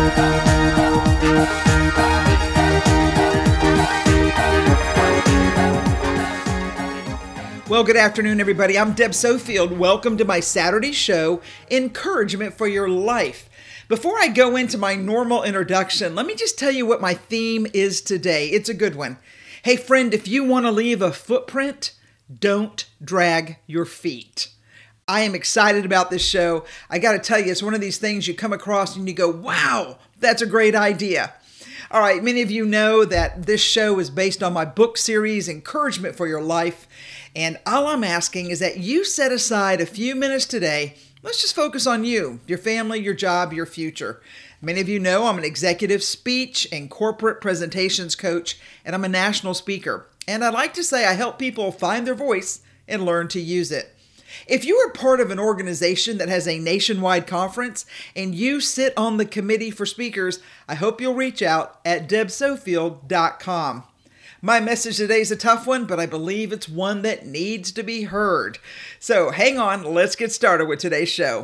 Well, good afternoon, everybody. I'm Deb Sofield. Welcome to my Saturday show, Encouragement for Your Life. Before I go into my normal introduction, let me just tell you what my theme is today. It's a good one. Hey, friend, if you want to leave a footprint, don't drag your feet. I am excited about this show. I got to tell you, it's one of these things you come across and you go, wow, that's a great idea. All right, many of you know that this show is based on my book series, Encouragement for Your Life. And all I'm asking is that you set aside a few minutes today. Let's just focus on you, your family, your job, your future. Many of you know I'm an executive speech and corporate presentations coach, and I'm a national speaker. And I like to say I help people find their voice and learn to use it. If you are part of an organization that has a nationwide conference and you sit on the committee for speakers, I hope you'll reach out at debsofield.com. My message today is a tough one, but I believe it's one that needs to be heard. So hang on, let's get started with today's show.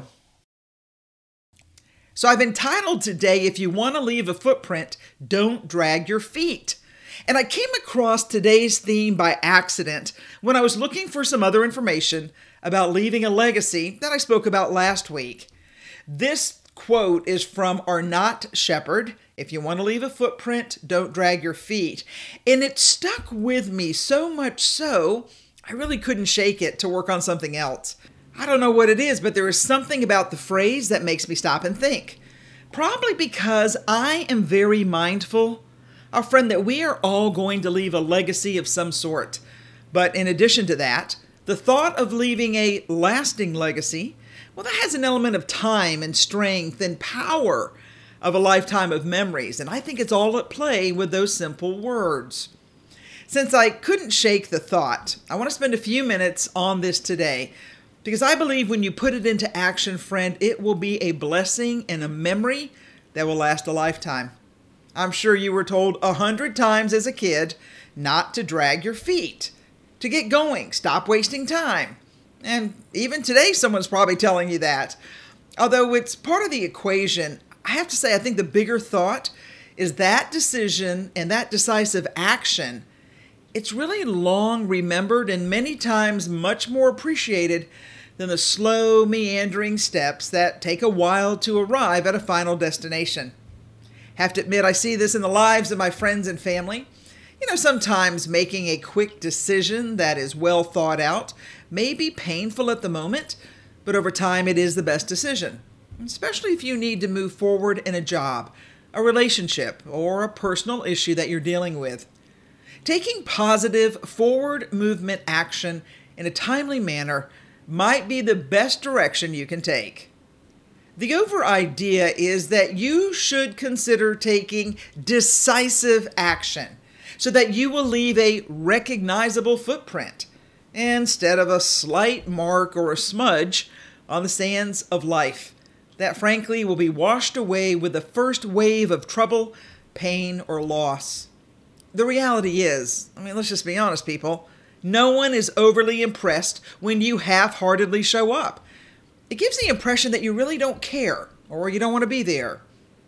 So I've entitled today, If You Want to Leave a Footprint, Don't Drag Your Feet. And I came across today's theme by accident when I was looking for some other information about leaving a legacy that I spoke about last week. This quote is from Arnott Shepard. If you want to leave a footprint, don't drag your feet. And it stuck with me so much so, I really couldn't shake it to work on something else. I don't know what it is, but there is something about the phrase that makes me stop and think. Probably because I am very mindful, our friend, that we are all going to leave a legacy of some sort. But in addition to that, the thought of leaving a lasting legacy, well, that has an element of time and strength and power of a lifetime of memories. And I think it's all at play with those simple words. Since I couldn't shake the thought, I want to spend a few minutes on this today because I believe when you put it into action, friend, it will be a blessing and a memory that will last a lifetime. I'm sure you were told 100 times as a kid not to drag your feet, to get going, stop wasting time. And even today, someone's probably telling you that. Although it's part of the equation, I have to say, I think the bigger thought is that decision and that decisive action. It's really long remembered and many times much more appreciated than the slow, meandering steps that take a while to arrive at a final destination. Have to admit, I see this in the lives of my friends and family. Sometimes making a quick decision that is well thought out may be painful at the moment, but over time it is the best decision, especially if you need to move forward in a job, a relationship, or a personal issue that you're dealing with. Taking positive forward movement action in a timely manner might be the best direction you can take. The over idea is that you should consider taking decisive action so that you will leave a recognizable footprint instead of a slight mark or a smudge on the sands of life that frankly will be washed away with the first wave of trouble, pain, or loss. The reality is, let's just be honest, people, no one is overly impressed when you half-heartedly show up. It gives the impression that you really don't care or you don't want to be there.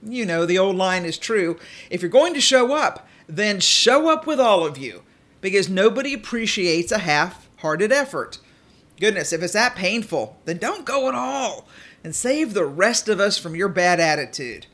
The old line is true. If you're going to show up, then show up with all of you, because nobody appreciates a half-hearted effort. Goodness, if it's that painful, then don't go at all and save the rest of us from your bad attitude.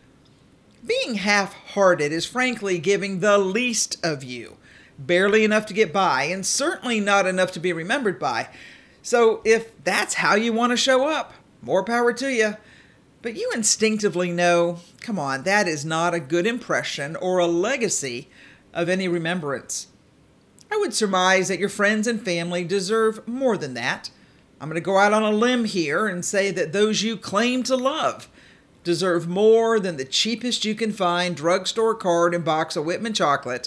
Being half-hearted is frankly giving the least of you, barely enough to get by, and certainly not enough to be remembered by. So if that's how you want to show up, more power to you. But you instinctively know, come on, that is not a good impression or a legacy of any remembrance. I would surmise that your friends and family deserve more than that. I'm going to go out on a limb here and say that those you claim to love deserve more than the cheapest you can find drugstore card and box of Whitman chocolate,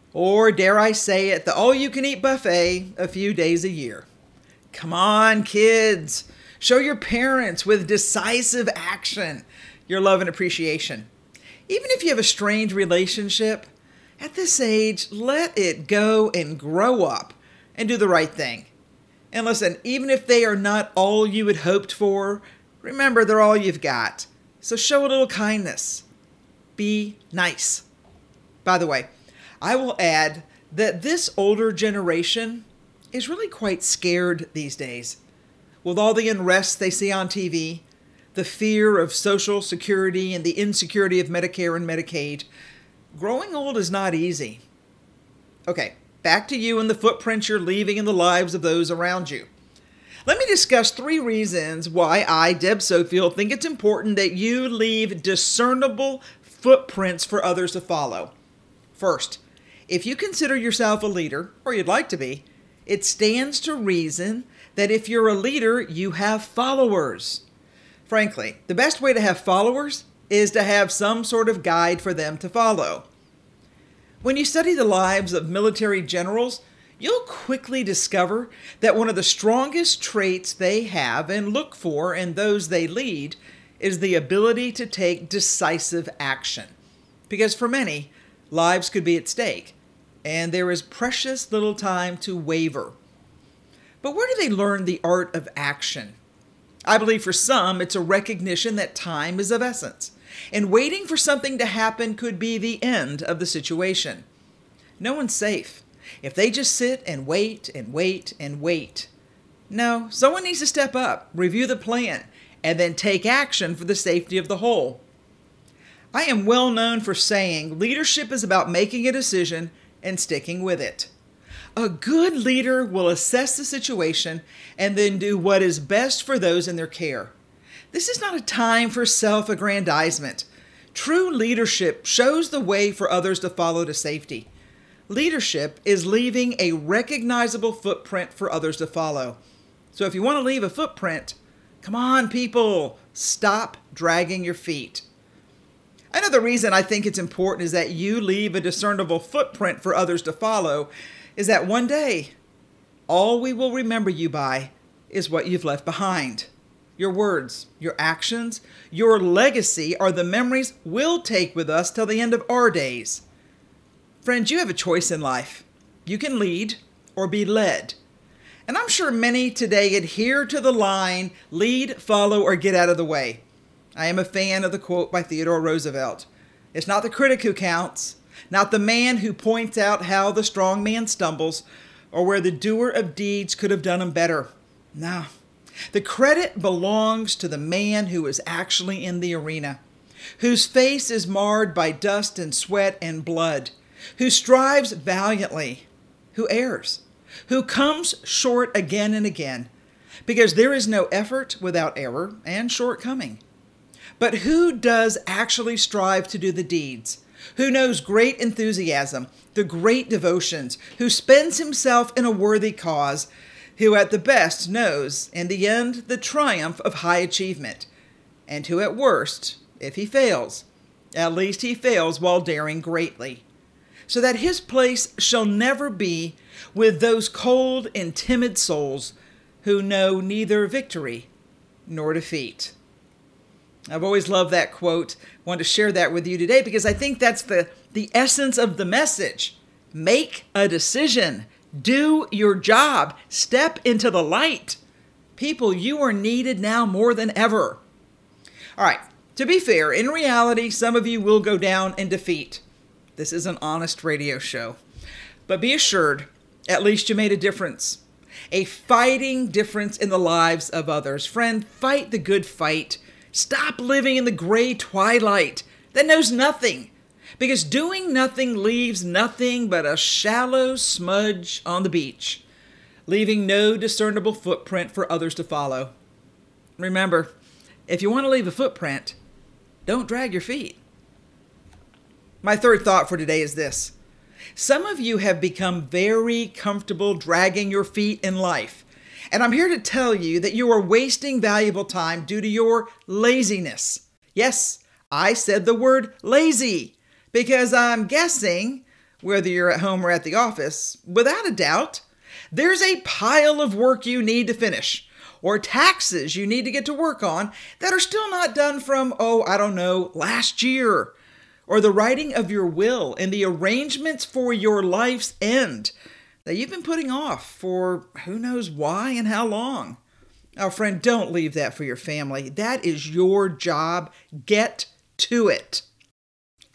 or dare I say it, the all-you-can-eat buffet a few days a year. Come on, kids. Show your parents with decisive action your love and appreciation. Even if you have a strained relationship, at this age, let it go and grow up and do the right thing. And listen, even if they are not all you had hoped for, remember they're all you've got. So show a little kindness. be nice. By the way, I will add that this older generation is really quite scared these days. With all the unrest they see on TV, the fear of Social Security and the insecurity of Medicare and Medicaid, growing old is not easy. Okay, back to you and the footprints you're leaving in the lives of those around you. Let me discuss 3 reasons why I, Deb Sofield, think it's important that you leave discernible footprints for others to follow. First, if you consider yourself a leader, or you'd like to be, it stands to reason that if you're a leader, you have followers. Frankly, the best way to have followers is to have some sort of guide for them to follow. When you study the lives of military generals, you'll quickly discover that one of the strongest traits they have and look for in those they lead is the ability to take decisive action. Because for many, lives could be at stake, and there is precious little time to waver. But where do they learn the art of action? I believe for some, it's a recognition that time is of essence, and waiting for something to happen could be the end of the situation. No one's safe if they just sit and wait and wait and wait. No, someone needs to step up, review the plan, and then take action for the safety of the whole. I am well known for saying leadership is about making a decision and sticking with it. A good leader will assess the situation and then do what is best for those in their care. This is not a time for self-aggrandizement. True leadership shows the way for others to follow to safety. Leadership is leaving a recognizable footprint for others to follow. So if you want to leave a footprint, come on, people, stop dragging your feet. Another reason I think it's important is that you leave a discernible footprint for others to follow is that one day, all we will remember you by is what you've left behind. Your words, your actions, your legacy are the memories we'll take with us till the end of our days. Friends, you have a choice in life. You can lead or be led. And I'm sure many today adhere to the line, lead, follow, or get out of the way. I am a fan of the quote by Theodore Roosevelt. It's not the critic who counts, not the man who points out how the strong man stumbles, or where the doer of deeds could have done them better. No, the credit belongs to the man who is actually in the arena, whose face is marred by dust and sweat and blood, who strives valiantly, who errs, who comes short again and again, because there is no effort without error and shortcoming. But who does actually strive to do the deeds? Who knows great enthusiasm, the great devotions, who spends himself in a worthy cause, who at the best knows, in the end, the triumph of high achievement, and who at worst, if he fails, at least he fails while daring greatly, so that his place shall never be with those cold and timid souls who know neither victory nor defeat. I've always loved that quote. Wanted to share that with you today because I think that's the essence of the message. Make a decision. Do your job. Step into the light. People, you are needed now more than ever. All right. To be fair, in reality, some of you will go down in defeat. This is an honest radio show. But be assured, at least you made a difference. A fighting difference in the lives of others. Friend, fight the good fight. Stop living in the gray twilight that knows nothing, because doing nothing leaves nothing but a shallow smudge on the beach, leaving no discernible footprint for others to follow. Remember, if you want to leave a footprint, don't drag your feet. My third thought for today is this. Some of you have become very comfortable dragging your feet in life. And I'm here to tell you that you are wasting valuable time due to your laziness. Yes, I said the word lazy, because I'm guessing, whether you're at home or at the office, without a doubt, there's a pile of work you need to finish, or taxes you need to get to work on that are still not done from, last year, or the writing of your will and the arrangements for your life's end that you've been putting off for who knows why and how long. Oh, friend, don't leave that for your family. That is your job. Get to it.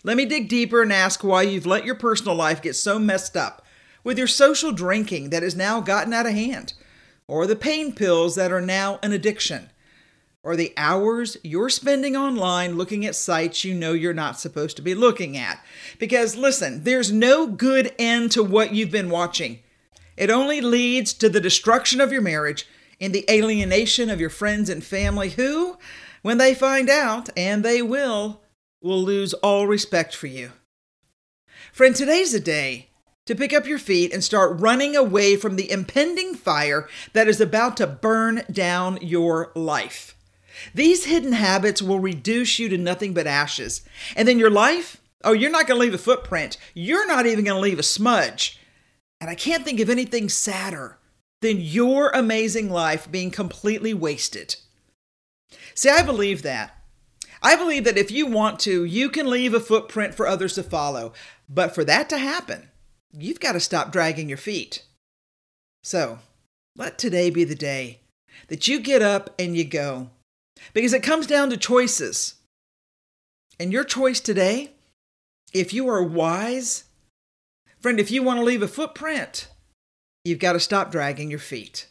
Let me dig deeper and ask why you've let your personal life get so messed up with your social drinking that has now gotten out of hand, or the pain pills that are now an addiction, or the hours you're spending online looking at sites you know you're not supposed to be looking at. Because listen, there's no good end to what you've been watching. It only leads to the destruction of your marriage and the alienation of your friends and family who, when they find out, and they will lose all respect for you. Friend, today's the day to pick up your feet and start running away from the impending fire that is about to burn down your life. These hidden habits will reduce you to nothing but ashes. And then your life? Oh, you're not going to leave a footprint. You're not even going to leave a smudge. And I can't think of anything sadder than your amazing life being completely wasted. See, I believe that. I believe that if you want to, you can leave a footprint for others to follow. But for that to happen, you've got to stop dragging your feet. So, let today be the day that you get up and you go. Because it comes down to choices. And your choice today, if you are wise, friend, if you want to leave a footprint, you've got to stop dragging your feet.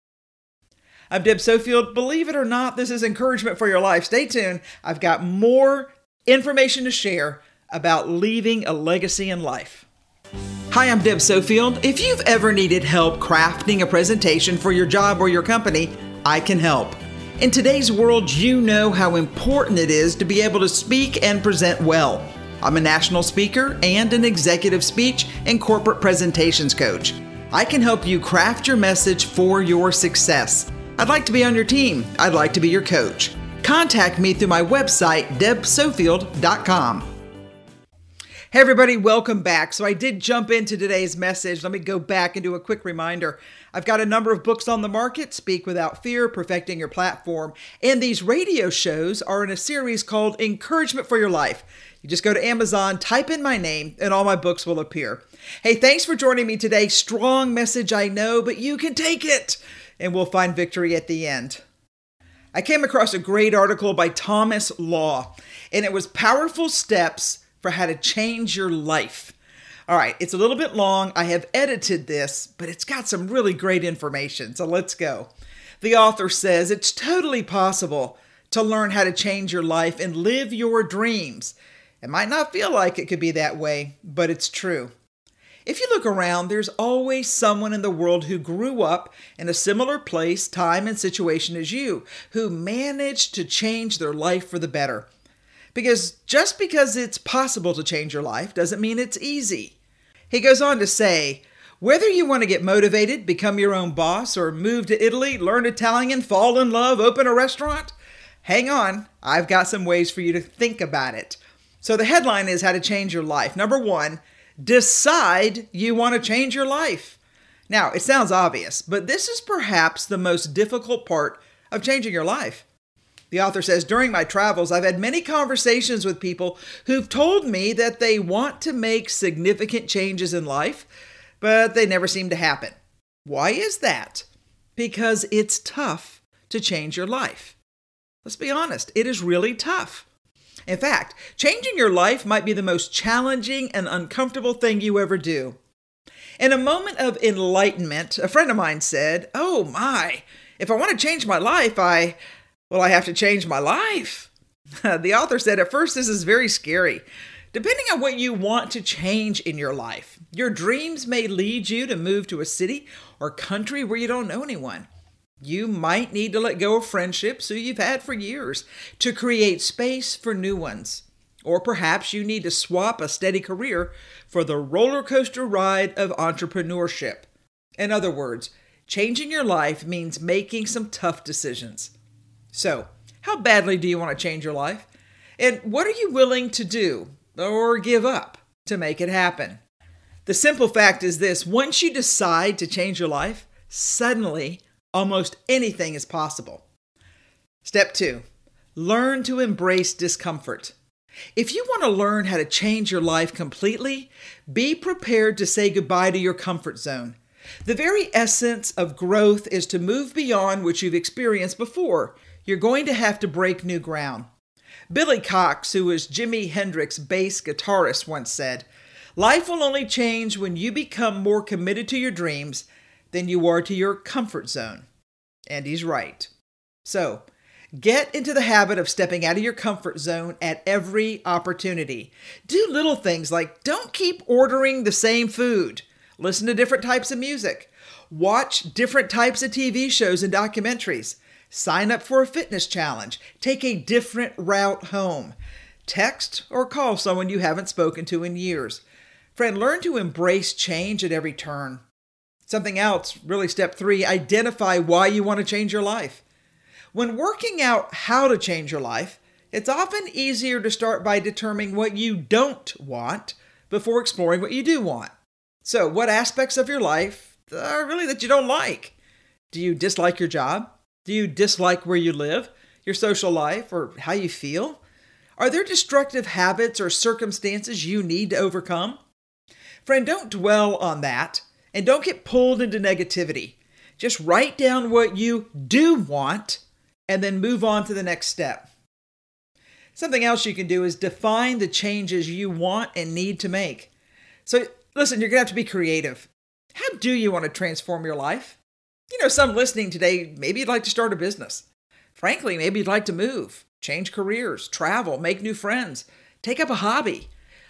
I'm Deb Sofield. Believe it or not, this is encouragement for your life. Stay tuned. I've got more information to share about leaving a legacy in life. Hi, I'm Deb Sofield. If you've ever needed help crafting a presentation for your job or your company, I can help. In today's world, you know how important it is to be able to speak and present well. I'm a national speaker and an executive speech and corporate presentations coach. I can help you craft your message for your success. I'd like to be on your team. I'd like to be your coach. Contact me through my website, debsofield.com. Hey everybody, welcome back. So I did jump into today's message. Let me go back and do a quick reminder. I've got a number of books on the market, Speak Without Fear, Perfecting Your Platform, and these radio shows are in a series called Encouragement for Your Life. You just go to Amazon, type in my name, and all my books will appear. Hey, thanks for joining me today. Strong message, I know, but you can take it, and we'll find victory at the end. I came across a great article by Thomas Law, and it was Powerful Steps for How to Change Your Life. All right, it's a little bit long. I have edited this, but it's got some really great information, so let's go. The author says it's totally possible to learn how to change your life and live your dreams. It might not feel like it could be that way, but it's true. If you look around, there's always someone in the world who grew up in a similar place, time, and situation as you, who managed to change their life for the better. Because just because it's possible to change your life doesn't mean it's easy. He goes on to say, whether you want to get motivated, become your own boss, or move to Italy, learn Italian, fall in love, open a restaurant, hang on, I've got some ways for you to think about it. So the headline is How to Change Your Life. Number 1, decide you want to change your life. Now, it sounds obvious, but this is perhaps the most difficult part of changing your life. The author says, during my travels, I've had many conversations with people who've told me that they want to make significant changes in life, but they never seem to happen. Why is that? Because it's tough to change your life. Let's be honest, it is really tough. In fact, changing your life might be the most challenging and uncomfortable thing you ever do. In a moment of enlightenment, a friend of mine said, oh my, if I want to change my life, I have to change my life. The author said, at first, this is very scary. Depending on what you want to change in your life, your dreams may lead you to move to a city or country where you don't know anyone. You might need to let go of friendships who you've had for years to create space for new ones. Or perhaps you need to swap a steady career for the roller coaster ride of entrepreneurship. In other words, changing your life means making some tough decisions. So, how badly do you want to change your life? And what are you willing to do or give up to make it happen? The simple fact is this: once you decide to change your life, suddenly almost anything is possible. Step 2, learn to embrace discomfort. If you want to learn how to change your life completely, be prepared to say goodbye to your comfort zone. The very essence of growth is to move beyond what you've experienced before. You're going to have to break new ground. Billy Cox, who was Jimi Hendrix's bass guitarist, once said, "Life will only change when you become more committed to your dreams than you are to your comfort zone." And he's right. So, get into the habit of stepping out of your comfort zone at every opportunity. Do little things like don't keep ordering the same food. Listen to different types of music. Watch different types of TV shows and documentaries. Sign up for a fitness challenge. Take a different route home. Text or call someone you haven't spoken to in years. Friend, learn to embrace change at every turn. Something else, really step 3, identify why you want to change your life. When working out how to change your life, it's often easier to start by determining what you don't want before exploring what you do want. So, what aspects of your life are really that you don't like? Do you dislike your job? Do you dislike where you live, your social life, or how you feel? Are there destructive habits or circumstances you need to overcome? Friend, don't dwell on that, and don't get pulled into negativity. Just write down what you do want, and then move on to the next step. Something else you can do is define the changes you want and need to make. So, listen, you're going to have to be creative. How do you want to transform your life? Some listening today, maybe you'd like to start a business. Frankly, maybe you'd like to move, change careers, travel, make new friends, take up a hobby.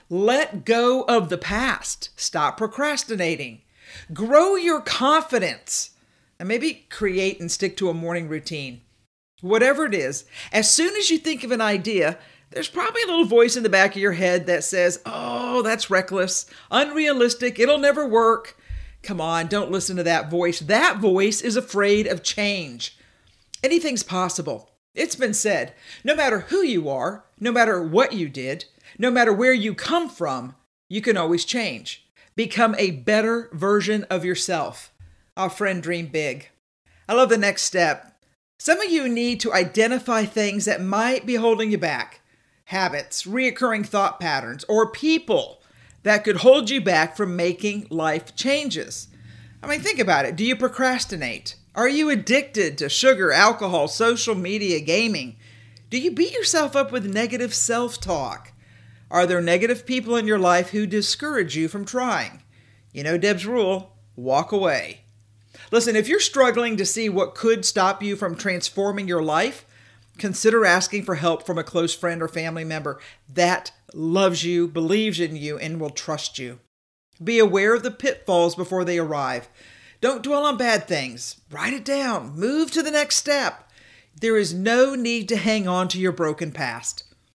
Let go of the past. Stop procrastinating. Grow your confidence. And maybe create and stick to a morning routine. Whatever it is, as soon as you think of an idea, there's probably a little voice in the back of your head that says, "Oh, that's reckless, unrealistic, it'll never work." Come on, don't listen to that voice. That voice is afraid of change. Anything's possible. It's been said, no matter who you are, no matter what you did, no matter where you come from, you can always change. Become a better version of yourself. Our friend, dream big. I love the next step. Some of you need to identify things that might be holding you back. Habits, reoccurring thought patterns, or people that could hold you back from making life changes. Think about it. Do you procrastinate? Are you addicted to sugar, alcohol, social media, gaming? Do you beat yourself up with negative self-talk? Are there negative people in your life who discourage you from trying? Deb's rule, walk away. Listen, if you're struggling to see what could stop you from transforming your life, consider asking for help from a close friend or family member that loves you, believes in you, and will trust you. Be aware of the pitfalls before they arrive. Don't dwell on bad things. Write it down. Move to the next step. There is no need to hang on to your broken past.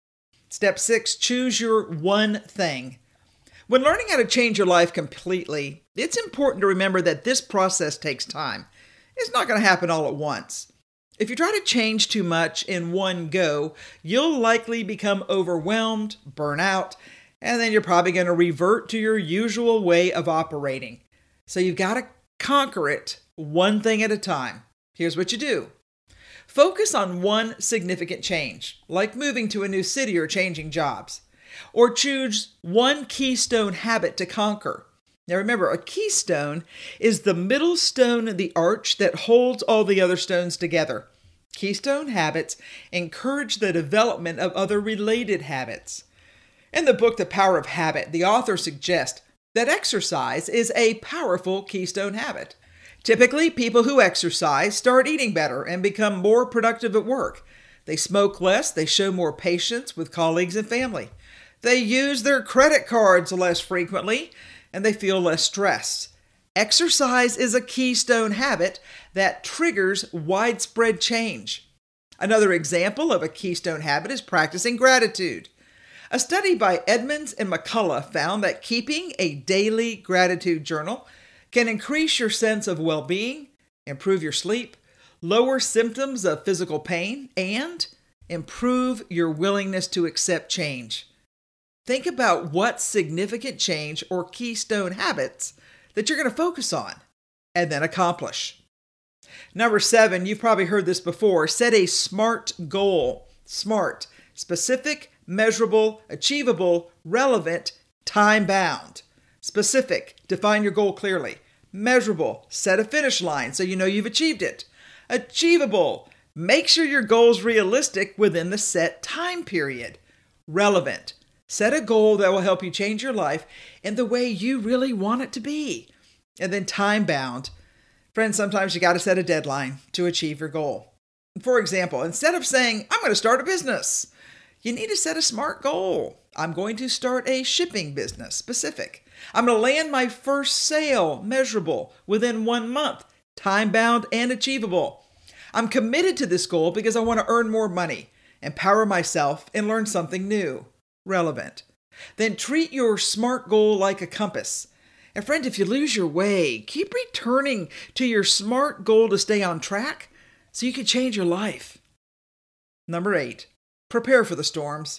Step 6, choose your one thing. When learning how to change your life completely, it's important to remember that this process takes time. It's not going to happen all at once. If you try to change too much in one go, you'll likely become overwhelmed, burn out, and then you're probably going to revert to your usual way of operating. So you've got to conquer it one thing at a time. Here's what you do. Focus on one significant change, like moving to a new city or changing jobs. Or choose one keystone habit to conquer. Now remember, a keystone is the middle stone of the arch that holds all the other stones together. Keystone habits encourage the development of other related habits. In the book, The Power of Habit, the author suggests that exercise is a powerful keystone habit. Typically, people who exercise start eating better and become more productive at work. They smoke less, they show more patience with colleagues and family. They use their credit cards less frequently, and they feel less stressed. Exercise is a keystone habit that triggers widespread change. Another example of a keystone habit is practicing gratitude. A study by Edmonds and McCullough found that keeping a daily gratitude journal can increase your sense of well-being, improve your sleep, lower symptoms of physical pain, and improve your willingness to accept change. Think about what significant change or keystone habits that you're going to focus on and then accomplish. Number 7, you've probably heard this before, set a SMART goal. SMART, specific, measurable, achievable, relevant, time-bound. Specific, define your goal clearly. Measurable, set a finish line so you know you've achieved it. Achievable, Make sure your goal is realistic within the set time period. Relevant. Set a goal that will help you change your life in the way you really want it to be. And then time bound. Friends, sometimes you got to set a deadline to achieve your goal. For example, instead of saying, I'm going to start a business, you need to set a SMART goal. I'm going to start a shipping business, specific. I'm going to land my first sale, measurable, within 1 month, time-bound and achievable. I'm committed to this goal because I want to earn more money, empower myself, and learn something new, relevant. Then treat your SMART goal like a compass. And friend, if you lose your way, keep returning to your SMART goal to stay on track so you can change your life. Number 8, prepare for the storms.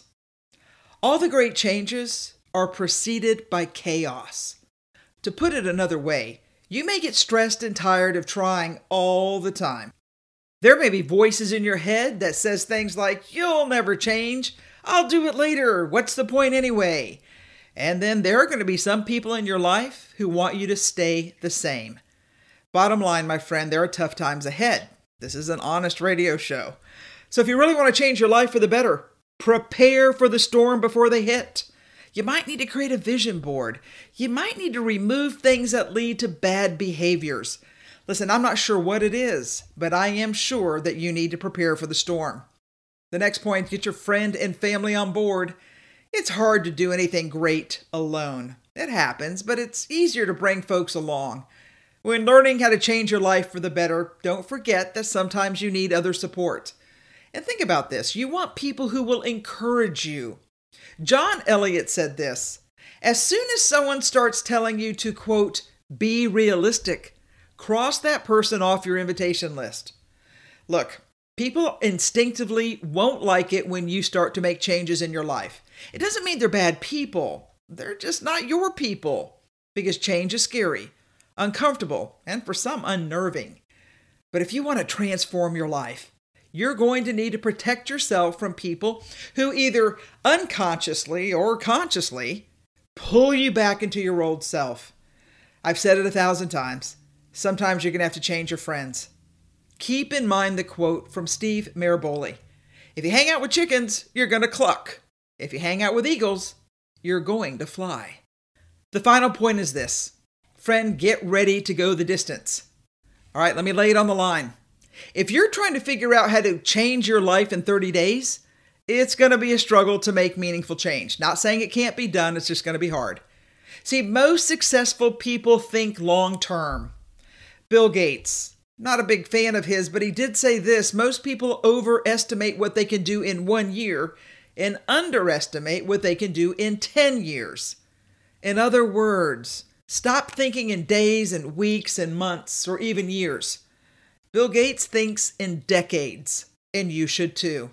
All the great changes are preceded by chaos. To put it another way, you may get stressed and tired of trying all the time. There may be voices in your head that says things like, you'll never change, I'll do it later, what's the point anyway? And then there are going to be some people in your life who want you to stay the same. Bottom line, my friend, there are tough times ahead. This is an honest radio show. So if you really want to change your life for the better, prepare for the storm before they hit. You might need to create a vision board. You might need to remove things that lead to bad behaviors. Listen, I'm not sure what it is, but I am sure that you need to prepare for the storm. The next point, get your friend and family on board. It's hard to do anything great alone. It happens, but it's easier to bring folks along. When learning how to change your life for the better, don't forget that sometimes you need other support. And think about this. You want people who will encourage you. John Elliott said this, as soon as someone starts telling you to, quote, be realistic, cross that person off your invitation list. Look, people instinctively won't like it when you start to make changes in your life. It doesn't mean they're bad people. They're just not your people. Because change is scary, uncomfortable, and for some unnerving. But if you want to transform your life, you're going to need to protect yourself from people who either unconsciously or consciously pull you back into your old self. I've said it 1,000 times. Sometimes you're going to have to change your friends. Keep in mind the quote from Steve Maraboli. If you hang out with chickens, you're going to cluck. If you hang out with eagles, you're going to fly. The final point is this. Friend, get ready to go the distance. All right, let me lay it on the line. If you're trying to figure out how to change your life in 30 days, it's going to be a struggle to make meaningful change. Not saying it can't be done, it's just going to be hard. See, most successful people think long term. Bill Gates, not a big fan of his, but he did say this, most people overestimate what they can do in 1 year and underestimate what they can do in 10 years. In other words, stop thinking in days and weeks and months or even years. Bill Gates thinks in decades, and you should too.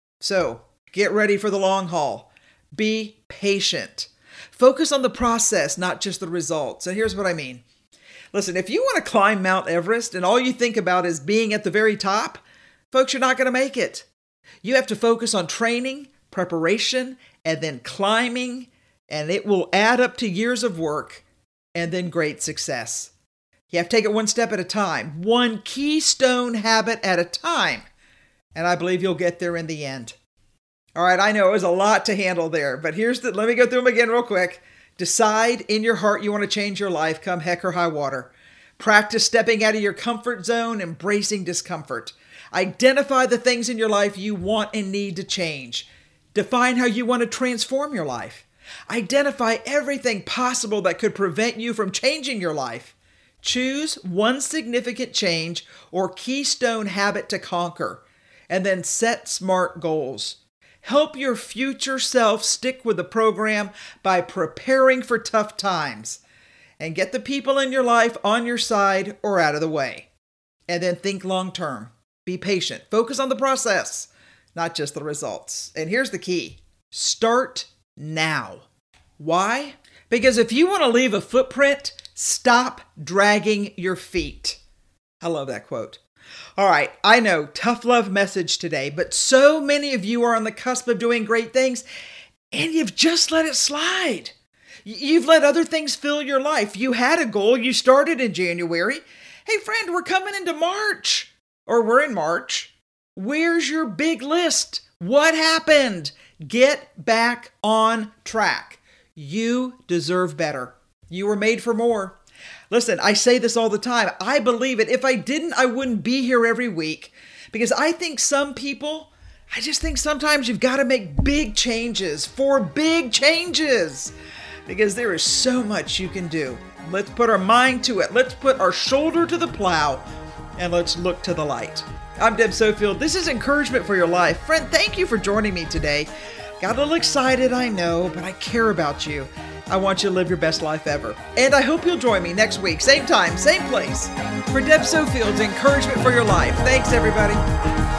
So, get ready for the long haul. Be patient. Focus on the process, not just the results. And here's what I mean. Listen, if you want to climb Mount Everest and all you think about is being at the very top, folks, you're not going to make it. You have to focus on training, preparation, and then climbing, and it will add up to years of work and then great success. You have to take it one step at a time, one keystone habit at a time, and I believe you'll get there in the end. All right, I know it was a lot to handle there, but let me go through them again real quick. Decide in your heart you want to change your life, come heck or high water. Practice stepping out of your comfort zone, embracing discomfort. Identify the things in your life you want and need to change. Define how you want to transform your life. Identify everything possible that could prevent you from changing your life. Choose one significant change or keystone habit to conquer, and then set SMART goals. Help your future self stick with the program by preparing for tough times, and get the people in your life on your side or out of the way. And then think long term. Be patient. Focus on the process, not just the results. And here's the key. Start now. Why? Because if you want to leave a footprint, stop dragging your feet. I love that quote. All right, I know, tough love message today, but so many of you are on the cusp of doing great things, and you've just let it slide. You've let other things fill your life. You had a goal. You started in January. Hey, friend, we're coming into March. Or we're in March. Where's your big list? What happened? Get back on track. You deserve better. You were made for more. Listen, I say this all the time. I believe it. If I didn't, I wouldn't be here every week, because I think I just think sometimes you've got to make big changes for big changes, because there is so much you can do. Let's put our mind to it. Let's put our shoulder to the plow, and let's look to the light. I'm Deb Sofield. This is Encouragement for Your Life. Friend, thank you for joining me today. Got a little excited, I know, but I care about you. I want you to live your best life ever. And I hope you'll join me next week, same time, same place, for Deb Sofield's Encouragement for Your Life. Thanks, everybody.